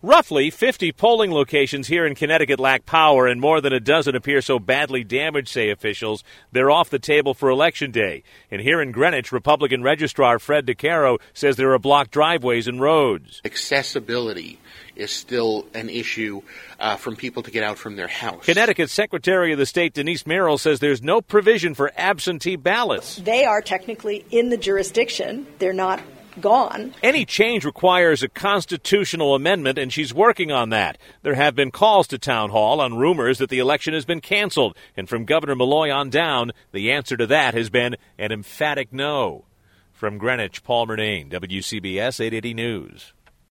Roughly 50 polling locations here in Connecticut lack power, and more than a dozen appear so badly damaged, say officials, they're off the table for Election Day. And here in Greenwich, Republican Registrar Fred DeCaro says there are blocked driveways and roads. Accessibility is still an issue from people to get out from their house. Connecticut's Secretary of the State Denise Merrill says there's no provision for absentee ballots. They are technically in the jurisdiction. They're not gone. Any change requires a constitutional amendment, and she's working on that. There have been calls to Town Hall on rumors that the election has been canceled, and from Governor Malloy on down, the answer to that has been an emphatic no. From Greenwich, Paul Murnane, WCBS 880 News.